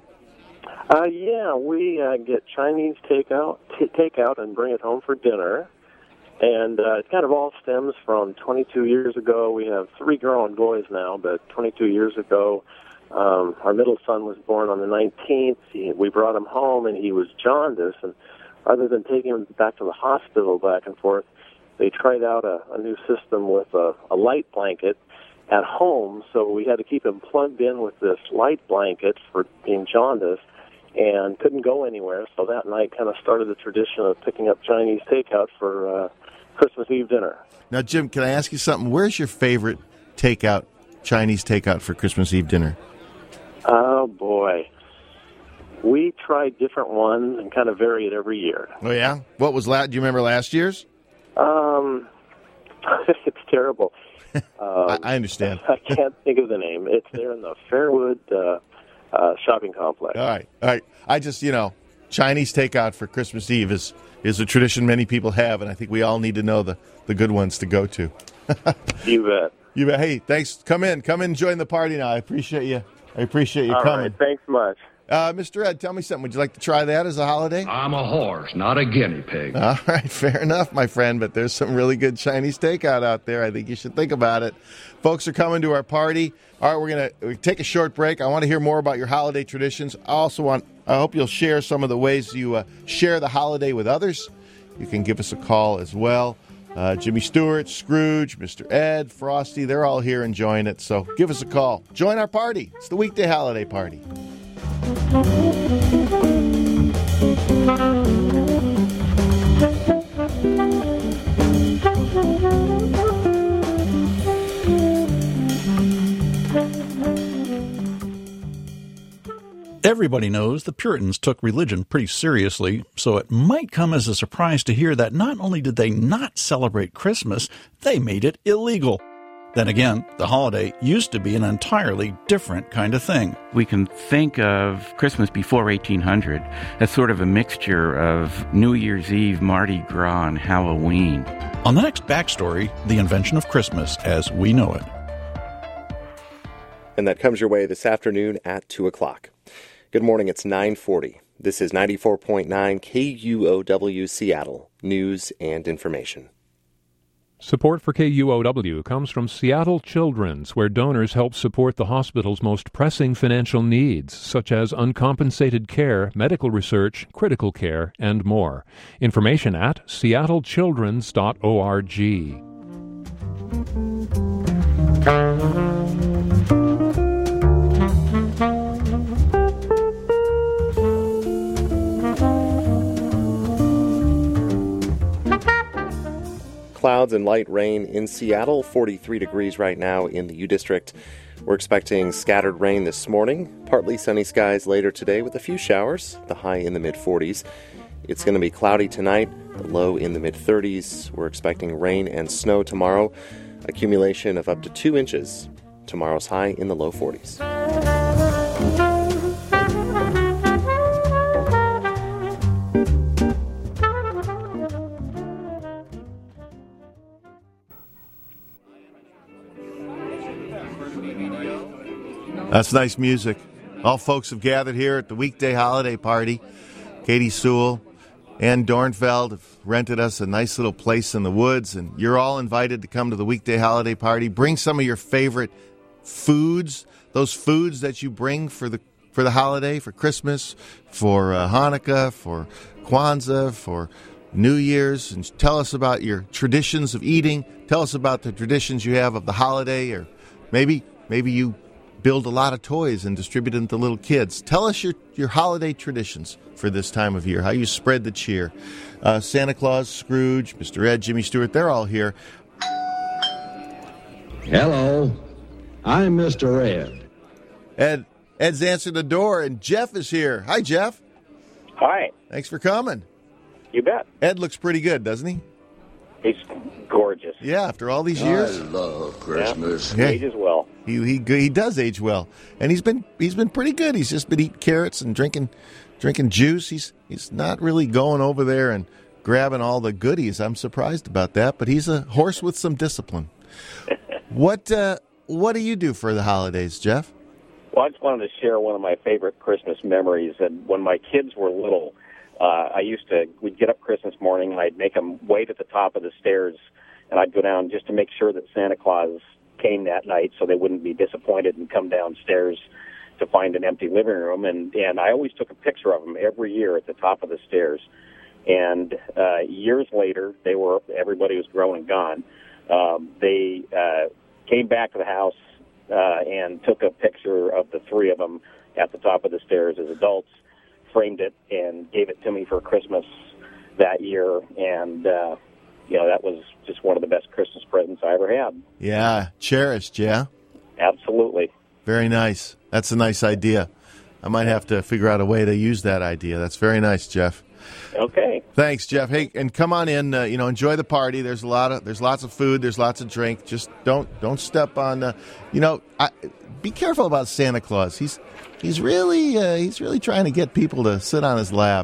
Speaker 2: We get Chinese takeout and bring it home for dinner. And it kind of all stems from 22 years ago. We have 3 grown boys now, but 22 years ago, our middle son was born on the 19th. We brought him home, and he was jaundiced. And rather than taking him back to the hospital back and forth, they tried out a new system with a light blanket at home. So we had to keep him plugged in with this light blanket for being jaundiced, and couldn't go anywhere. So that night kind of started the tradition of picking up Chinese takeout for Christmas Eve dinner.
Speaker 6: Now, Jim, can I ask you something? Where's your favorite Chinese takeout for Christmas Eve dinner?
Speaker 2: Oh, boy. We tried different ones and kind of vary it every year.
Speaker 6: Oh, yeah? What was do you remember last year's?
Speaker 2: It's terrible.
Speaker 6: I understand.
Speaker 2: I can't think of the name. It's there in the Fairwood shopping complex.
Speaker 6: All right. I just, Chinese takeout for Christmas Eve is a tradition many people have, and I think we all need to know the good ones to go to.
Speaker 2: You bet.
Speaker 6: Hey, thanks. Come in, join the party now. I appreciate you coming.
Speaker 2: All right, thanks much.
Speaker 6: Mr. Ed, tell me something. Would you like to try that as a holiday?
Speaker 12: I'm a horse, not a guinea pig.
Speaker 6: All right, fair enough, my friend, but there's some really good Chinese takeout out there. I think you should think about it. Folks are coming to our party. All right, we're going to take a short break. I want to hear more about your holiday traditions. I also want I hope you'll share some of the ways you share the holiday with others. You can give us a call as well. Jimmy Stewart, Scrooge, Mr. Ed, Frosty, they're all here enjoying it. So give us a call. Join our party. It's the weekday holiday party.
Speaker 4: Everybody knows the Puritans took religion pretty seriously, so it might come as a surprise to hear that not only did they not celebrate Christmas, they made it illegal. Then again, the holiday used to be an entirely different kind of thing.
Speaker 11: We can think of Christmas before 1800 as sort of a mixture of New Year's Eve, Mardi Gras, and Halloween.
Speaker 4: On the next Backstory, the invention of Christmas as we know it.
Speaker 16: And that comes your way this afternoon at 2 o'clock. Good morning, it's 9:40. This is 94.9 KUOW Seattle, news and information.
Speaker 5: Support for KUOW comes from Seattle Children's, where donors help support the hospital's most pressing financial needs, such as uncompensated care, medical research, critical care, and more. Information at seattlechildrens.org.
Speaker 16: Clouds and light rain in Seattle, 43 degrees right now in the U District. We're expecting scattered rain this morning, partly sunny skies later today with a few showers, the high in the mid-40s. It's going to be cloudy tonight, the low in the mid-30s. We're expecting rain and snow tomorrow, accumulation of up to 2 inches. Tomorrow's high in the low 40s.
Speaker 6: That's nice music. All folks have gathered here at the weekday holiday party. Katie Sewell and Dornfeld have rented us a nice little place in the woods, and you're all invited to come to the weekday holiday party. Bring some of your favorite foods, those foods that you bring for the holiday, for Christmas, for Hanukkah, for Kwanzaa, for New Year's, and tell us about your traditions of eating. Tell us about the traditions you have of the holiday, or maybe you build a lot of toys and distribute them to little kids. Tell us your holiday traditions for this time of year, how you spread the cheer. Santa Claus, Scrooge, Mr. Ed, Jimmy Stewart, they're all here.
Speaker 8: Hello, I'm Mr. Ed.
Speaker 6: Ed's answered the door, and Jeff is here. Hi, Jeff.
Speaker 23: Hi.
Speaker 6: Thanks for coming.
Speaker 23: You bet.
Speaker 6: Ed looks pretty good, doesn't he?
Speaker 23: He's gorgeous.
Speaker 6: Yeah, after all these years.
Speaker 7: I love Christmas.
Speaker 23: Yeah, he ages well.
Speaker 6: He does age well, and he's been pretty good. He's just been eating carrots and drinking juice. He's not really going over there and grabbing all the goodies. I'm surprised about that, but he's a horse with some discipline. What do you do for the holidays, Jeff?
Speaker 23: Well, I just wanted to share one of my favorite Christmas memories. And when my kids were little, we'd get up Christmas morning and I'd make them wait at the top of the stairs, and I'd go down just to make sure that Santa Claus came that night so they wouldn't be disappointed and come downstairs to find an empty living room. And I always took a picture of them every year at the top of the stairs. And years later, everybody was grown and gone. They came back to the house and took a picture of the three of them at the top of the stairs as adults, framed it, and gave it to me for Christmas that year. And, that was just one of the best Christmas presents I ever had.
Speaker 6: Yeah, cherished, yeah?
Speaker 23: Absolutely.
Speaker 6: Very nice. That's a nice idea. I might have to figure out a way to use that idea. That's very nice, Jeff.
Speaker 23: Okay.
Speaker 6: Thanks, Jeff. Hey, and come on in. Enjoy the party. There's lots of food. There's lots of drink. Just don't step on. Be careful about Santa Claus. He's really trying to get people to sit on his lap.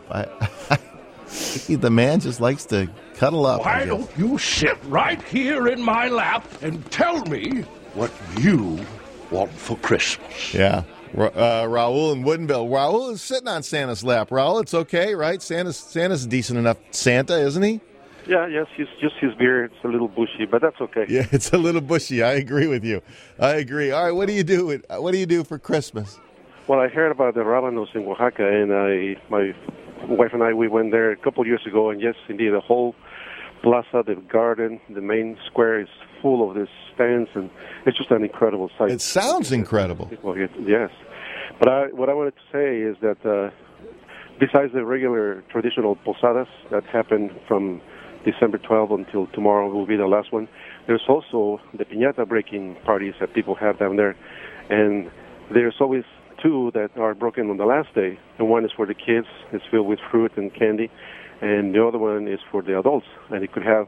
Speaker 6: The man just likes to cuddle up.
Speaker 12: Why don't you sit right here in my lap and tell me what you want for Christmas?
Speaker 6: Yeah. Raul in Woodinville. Raul is sitting on Santa's lap. Raul, it's okay, right? Santa's a decent enough Santa, isn't he?
Speaker 2: Yeah, yes, his beard. It's a little bushy, but that's okay.
Speaker 6: Yeah, it's a little bushy. I agree with you. I agree. All right, what do you do for Christmas?
Speaker 3: Well, I heard about the Rábanos in Oaxaca, and my wife and I, we went there a couple years ago, and yes, indeed, the whole plaza, the garden, the main square is full of these stands, and it's just an incredible sight.
Speaker 6: It sounds incredible.
Speaker 3: Yes. But what I wanted to say is that besides the regular traditional posadas that happen from December 12th until tomorrow will be the last one, there's also the piñata breaking parties that people have down there, and there's always two that are broken on the last day, and one is for the kids, it's filled with fruit and candy, and the other one is for the adults, and it could have,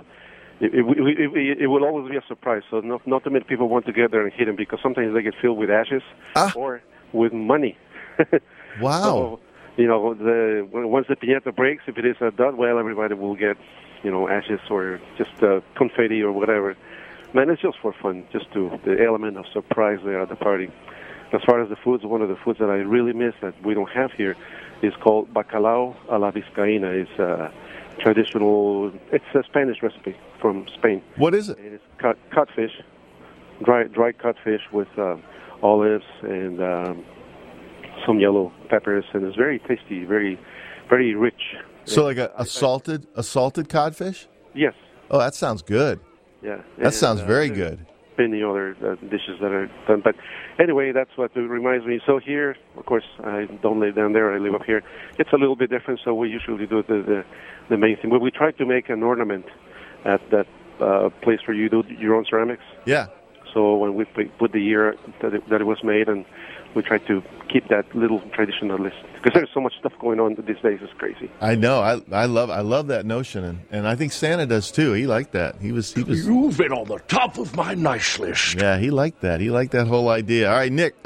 Speaker 3: it will always be a surprise, so not too many people want to get there and hit them, because sometimes they get filled with ashes or with money.
Speaker 6: Wow.
Speaker 3: So, once the piñata breaks, if it is a dud, well, everybody will get, ashes or just confetti or whatever. Man, it's just for fun, just the element of surprise there at the party. As far as the foods, one of the foods that I really miss that we don't have here is called bacalao a la vizcaína. It's a traditional, it's a Spanish recipe from Spain.
Speaker 6: What is it?
Speaker 3: It's codfish, dry codfish with olives and some yellow peppers, and it's very tasty, very, very rich.
Speaker 6: So like a salted codfish?
Speaker 3: Yes.
Speaker 6: Oh, that sounds good.
Speaker 3: Yeah.
Speaker 6: That sounds very good.
Speaker 3: Many other dishes that are done. But anyway, that's what it reminds me. So here, of course, I don't live down there. I live up here. It's a little bit different, so we usually do the main thing. But we try to make an ornament at that place where you do your own ceramics.
Speaker 6: Yeah.
Speaker 3: So when we put the year that it was made, and we try to keep that little traditional list, because there's so much stuff going on these days. It's crazy.
Speaker 6: I know. I love that notion, and I think Santa does too. He liked that. He was.
Speaker 12: You've been on the top of my nice list.
Speaker 6: Yeah, he liked that. He liked that whole idea. All right, Nick,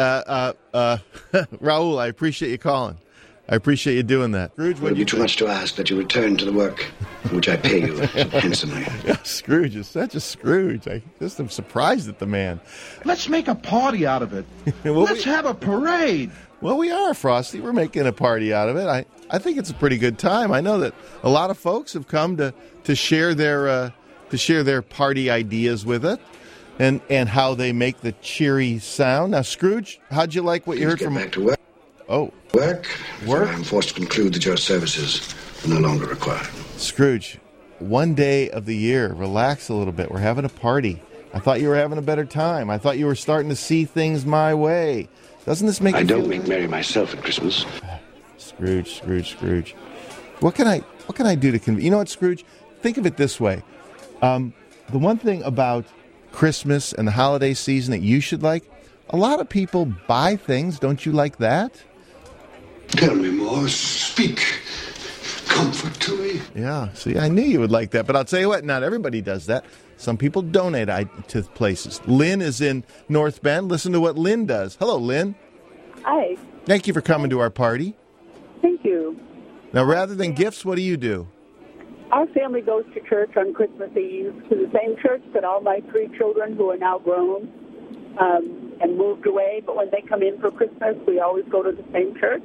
Speaker 6: Raul, I appreciate you calling. I appreciate you doing that. Scrooge,
Speaker 9: it would be too much to ask that you return to the work for which I pay you handsomely.
Speaker 6: Scrooge is such a Scrooge. I just am surprised at the man.
Speaker 10: Let's make a party out of it. Let's have a parade.
Speaker 6: Well, we are, Frosty. We're making a party out of it. I think it's a pretty good time. I know that a lot of folks have come to share their party ideas with it, and how they make the cheery sound. Now, Scrooge, how'd you like what you heard from?
Speaker 9: Back to work.
Speaker 6: Oh,
Speaker 9: work. I'm forced to conclude that your services are no longer required.
Speaker 6: Scrooge, one day of the year, relax a little bit. We're having a party. I thought you were having a better time. I thought you were starting to see things my way. Doesn't this make you feel...
Speaker 9: I don't make merry myself at Christmas.
Speaker 6: Scrooge. What can I do to convince... You know what, Scrooge? Think of it this way. The one thing about Christmas and the holiday season that you should like, a lot of people buy things. Don't you like that?
Speaker 9: Tell me more. Speak comfort to me.
Speaker 6: Yeah, see, I knew you would like that. But I'll tell you what, not everybody does that. Some people donate to places. Lynn is in North Bend. Listen to what Lynn does. Hello, Lynn.
Speaker 14: Hi.
Speaker 6: Thank you for coming to our party.
Speaker 14: Thank you.
Speaker 6: Now, rather than gifts, what do you do?
Speaker 14: Our family goes to church on Christmas Eve, to the same church that all my 3 children, who are now grown, and moved away. But when they come in for Christmas, we always go to the same church.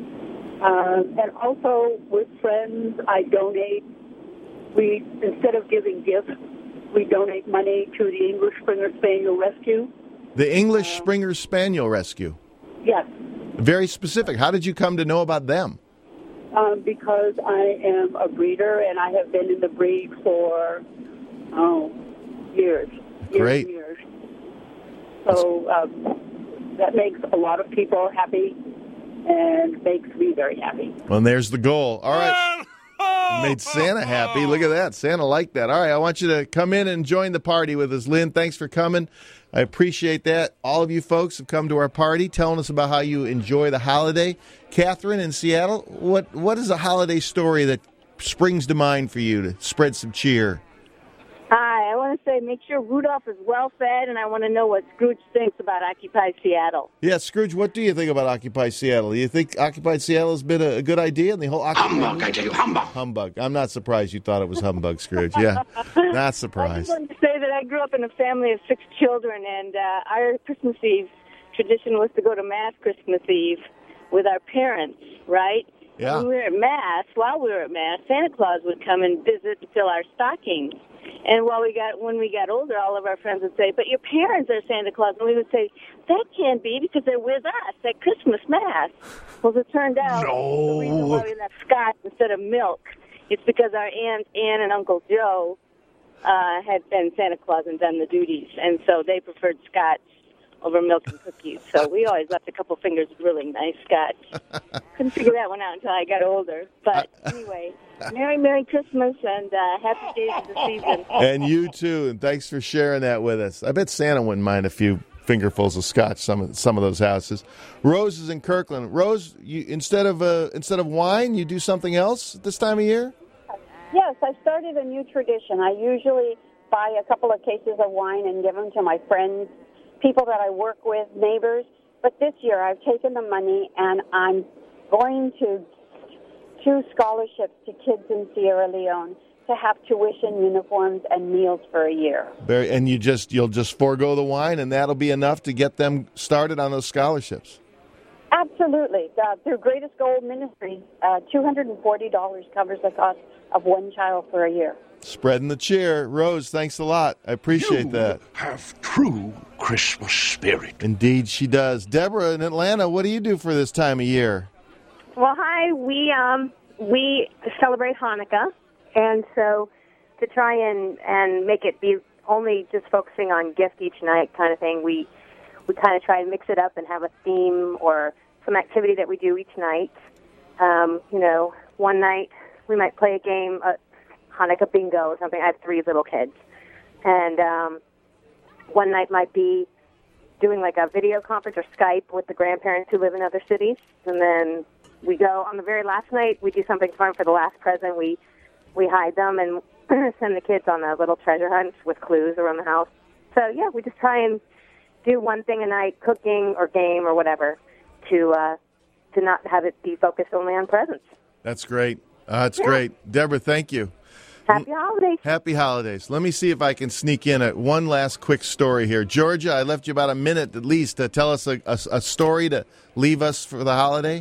Speaker 14: And also, with friends, I donate. Instead of giving gifts, we donate money to the English Springer Spaniel Rescue.
Speaker 6: The English Springer Spaniel Rescue?
Speaker 14: Yes.
Speaker 6: Very specific. How did you come to know about them?
Speaker 14: Because I am a breeder, and I have been in the breed for, years.
Speaker 6: Great.
Speaker 14: Years. So that makes a lot of people happy and makes me very happy.
Speaker 6: Well, and there's the goal. All right. Made Santa happy. Look at that. Santa liked that. All right, I want you to come in and join the party with us. Lynn, thanks for coming. I appreciate that. All of you folks have come to our party telling us about how you enjoy the holiday. Catherine in Seattle, what is a holiday story that springs to mind for you to spread some cheer?
Speaker 18: Hi, I want to say make sure Rudolph is well fed, and I want to know what Scrooge thinks about Occupy Seattle.
Speaker 6: Yeah, Scrooge, what do you think about Occupy Seattle? Do you think Occupy Seattle has been a good idea? And the whole
Speaker 9: humbug, I tell you, humbug.
Speaker 6: Humbug. I'm not surprised you thought it was humbug, Scrooge. Yeah, not surprised.
Speaker 18: I just wanted to say that I grew up in a family of 6 children, and our Christmas Eve tradition was to go to Mass Christmas Eve with our parents, right? when we were at Mass, Santa Claus would come and visit to fill our stockings. And when we got older, all of our friends would say, "But your parents are Santa Claus," and we would say, "That can't be because they're with us at Christmas Mass." Well, it turned out the reason why we left scotch instead of milk, it's because our aunts Ann and Uncle Joe had been Santa Claus and done the duties, and so they preferred scotch over milk and cookies. So we always left a couple fingers of really nice scotch. Couldn't figure that one out until I got older. But anyway, Merry Christmas and happy days of the season.
Speaker 6: And you too, and thanks for sharing that with us. I bet Santa wouldn't mind a few fingerfuls of scotch. Some of those houses. Rose is in Kirkland. Rose, you, instead of wine, you do something else at this time of year?
Speaker 14: Yes, I started a new tradition. I usually buy a couple of cases of wine and give them to my friends, people that I work with, neighbors. But this year I've taken the money and I'm going to 2 scholarships to kids in Sierra Leone to have tuition, uniforms, and meals for a year.
Speaker 6: And you'll just forego the wine, and that'll be enough to get them started on those scholarships.
Speaker 14: Absolutely. Through Greatest Goal Ministries, $240 covers the cost of one child for a year.
Speaker 6: Spreading the cheer. Rose, thanks a lot. I appreciate that.
Speaker 12: Have true Christmas spirit.
Speaker 6: Indeed, she does. Deborah in Atlanta, what do you do for this time of year?
Speaker 17: Well, hi. We celebrate Hanukkah, and so to try and make it be only just focusing on gift each night kind of thing, we kind of try and mix it up and have a theme or some activity that we do each night. One night we might play a game, Hanukkah bingo or something. I have 3 little kids. And one night might be doing like a video conference or Skype with the grandparents who live in other cities. And then we go on the very last night, we do something fun for the last present. We hide them and send the kids on a little treasure hunt with clues around the house. So, yeah, we just try and do one thing a night, cooking or game or whatever, to not have it be focused only on presents.
Speaker 6: That's great. That's great. Deborah, thank you.
Speaker 17: Happy holidays.
Speaker 6: Happy holidays. Let me see if I can sneak in one last quick story here. Georgia, I left you about a minute at least to tell us a story to leave us for the holiday.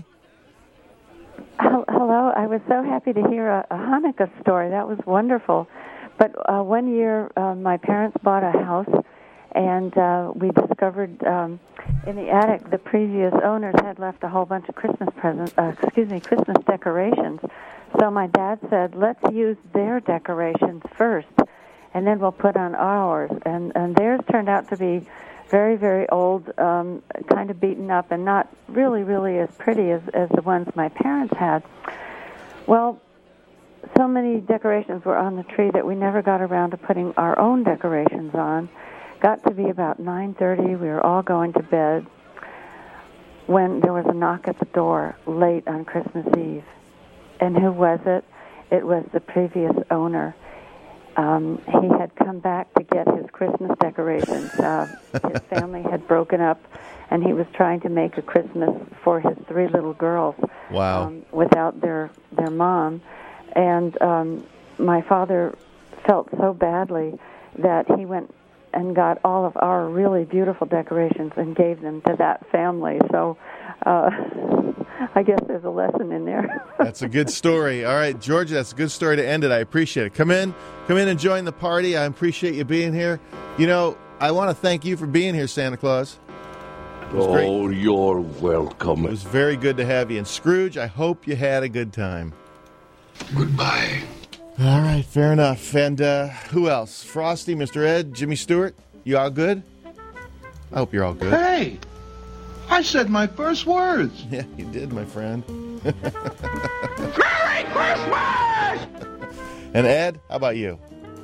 Speaker 19: Hello. I was so happy to hear a Hanukkah story. That was wonderful. But one year, my parents bought a house, and we discovered in the attic the previous owners had left a whole bunch of Christmas decorations. So my dad said, let's use their decorations first, and then we'll put on ours. And theirs turned out to be very, very old, kind of beaten up, and not really, really as pretty as the ones my parents had. Well, so many decorations were on the tree that we never got around to putting our own decorations on. Got to be about 9:30. We were all going to bed when there was a knock at the door late on Christmas Eve. And who was it? It was the previous owner. He had come back to get his Christmas decorations. His family had broken up, and he was trying to make a Christmas for his 3 little girls.
Speaker 6: Wow.
Speaker 19: Without their mom. And my father felt so badly that he went and got all of our really beautiful decorations and gave them to that family. So I guess there's a lesson in there.
Speaker 6: That's a good story. All right, Georgia, that's a good story to end it. I appreciate it. Come in and join the party. I appreciate you being here. You know, I want to thank you for being here, Santa Claus.
Speaker 12: Oh, you're welcome.
Speaker 6: It was very good to have you. And Scrooge, I hope you had a good time.
Speaker 9: Goodbye.
Speaker 6: All right, fair enough. And who else? Frosty, Mr. Ed, Jimmy Stewart, you all good? I hope you're all good.
Speaker 10: Hey, I said my first words.
Speaker 6: Yeah, you did, my friend.
Speaker 15: Merry Christmas!
Speaker 6: And Ed, how about you?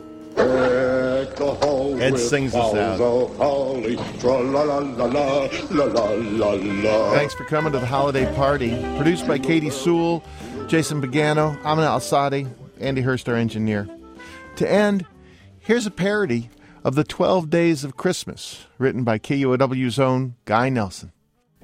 Speaker 6: Ed sings us out. Thanks for coming to the holiday party. Produced by Katie Sewell, Jason Pagano, Amina Al-Sadi, Andy Hurst, our engineer. To end, here's a parody of the 12 Days of Christmas, written by KUOW's own Guy Nelson.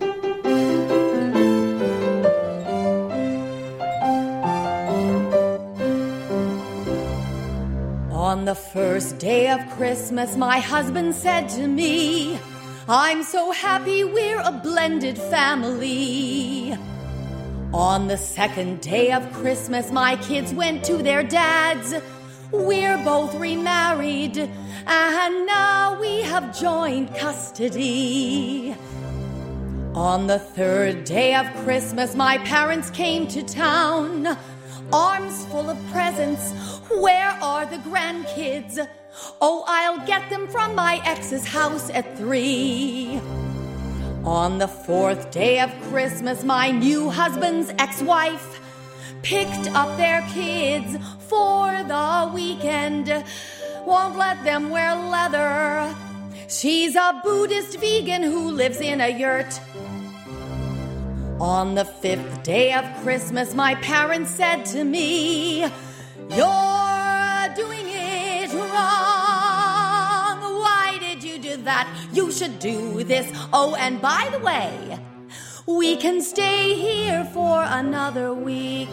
Speaker 20: On the first day of Christmas, my husband said to me, I'm so happy we're a blended family. On the second day of Christmas, my kids went to their dads. We're both remarried, and now we have joint custody. On the third day of Christmas, my parents came to town. Arms full of presents, where are the grandkids? Oh, I'll get them from my ex's house at 3. On the fourth day of Christmas, my new husband's ex-wife picked up their kids for the weekend. Won't let them wear leather. She's a Buddhist vegan who lives in a yurt. On the fifth day of Christmas, my parents said to me, "You're doing it wrong. Why did you do that? You should do this. Oh, and by the way, we can stay here for another week."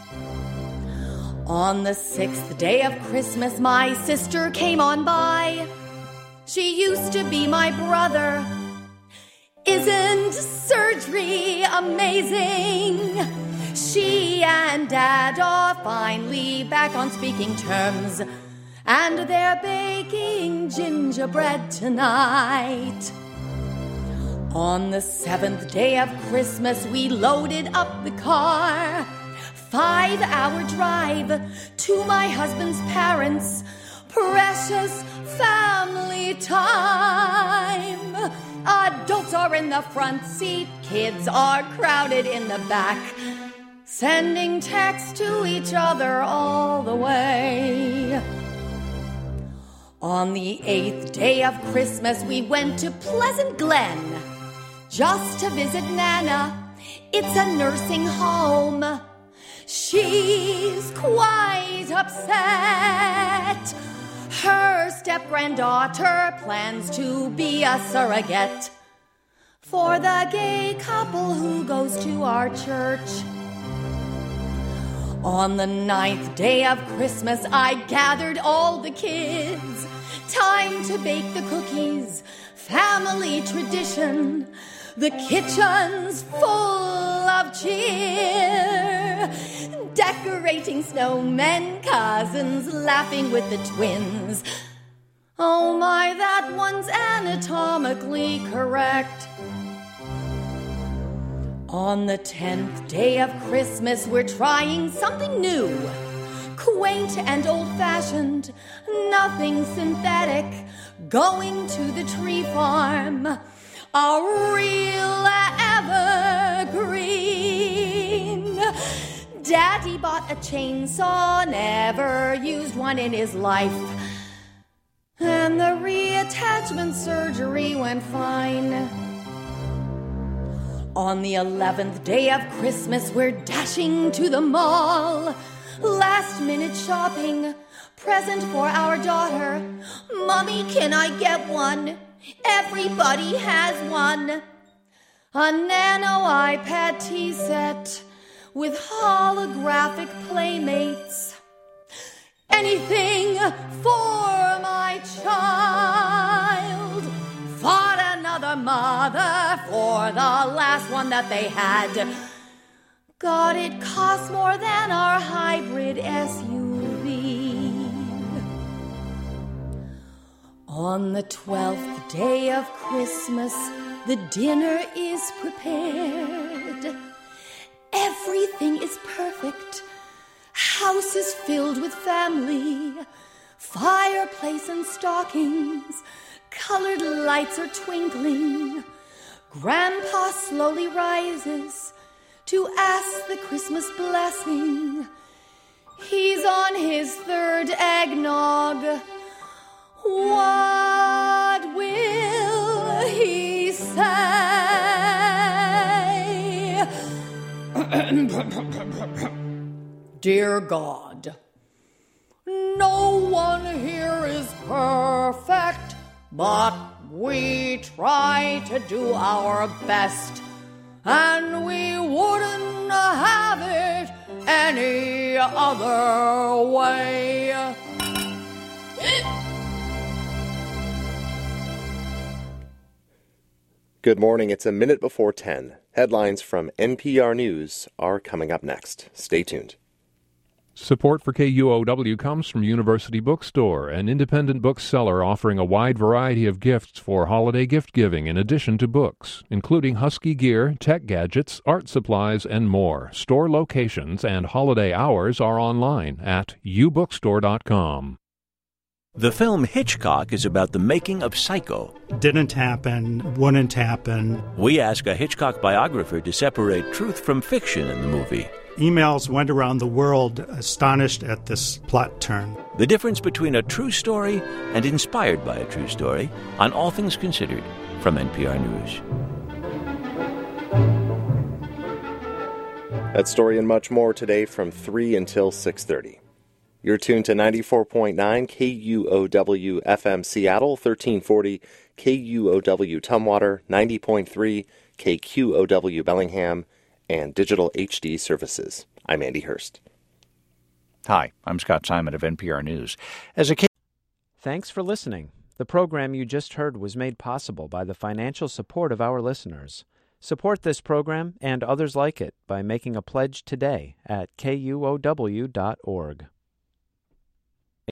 Speaker 20: On the sixth day of Christmas, my sister came on by. She used to be my brother. Isn't surgery amazing? She and Dad are finally back on speaking terms, and they're baking gingerbread tonight. On the seventh day of Christmas, we loaded up the car. 5-hour drive to my husband's parents. Precious family time. Adults are in the front seat, kids are crowded in the back, sending texts to each other all the way. On the 8th day of Christmas, we went to Pleasant Glen just to visit Nana. It's a nursing home. She's quite upset. Her step-granddaughter plans to be a surrogate for the gay couple who goes to our church. On the 9th day of Christmas, I gathered all the kids. Time to bake the cookies, family tradition. The kitchen's full of cheer. Decorating snowmen, cousins laughing with the twins. Oh my, that one's anatomically correct. On the 10th day of Christmas, we're trying something new. Quaint and old-fashioned, nothing synthetic. Going to the tree farm, a real evergreen. Daddy bought a chainsaw, never used one in his life. And the reattachment surgery went fine. On the 11th day of Christmas, we're dashing to the mall. Last-minute shopping, present for our daughter. Mommy, can I get one? Everybody has one. A nano iPad tea set with holographic playmates. Anything for my child. Fought another mother for the last one that they had. God, it costs more than our hybrid SUV. On the 12th day of Christmas, the dinner is prepared. Everything is perfect. House is filled with family. Fireplace and stockings. Colored lights are twinkling. Grandpa slowly rises to ask the Christmas blessing. He's on his third eggnog. What will he say? Dear God, no one here is perfect, but we try to do our best, and we wouldn't have it any other way.
Speaker 16: Good morning. It's a minute before 10. Headlines from NPR News are coming up next. Stay tuned.
Speaker 5: Support for KUOW comes from University Bookstore, an independent bookseller offering a wide variety of gifts for holiday gift giving in addition to books, including Husky gear, tech gadgets, art supplies, and more. Store locations and holiday hours are online at ubookstore.com.
Speaker 1: The film Hitchcock is about the making of Psycho.
Speaker 13: Didn't happen, wouldn't happen.
Speaker 1: We ask a Hitchcock biographer to separate truth from fiction in the movie.
Speaker 13: Emails went around the world astonished at this plot turn.
Speaker 1: The difference between a true story and inspired by a true story on All Things Considered from NPR News.
Speaker 16: That story and much more today from 3 until 6:30. You're tuned to 94.9 KUOW FM Seattle, 1340 KUOW Tumwater, 90.3 KQOW Bellingham, and Digital HD Services. I'm Andy Hurst.
Speaker 21: Hi, I'm Scott Simon of NPR News.
Speaker 24: Thanks for listening. The program you just heard was made possible by the financial support of our listeners. Support this program and others like it by making a pledge today at KUOW.org.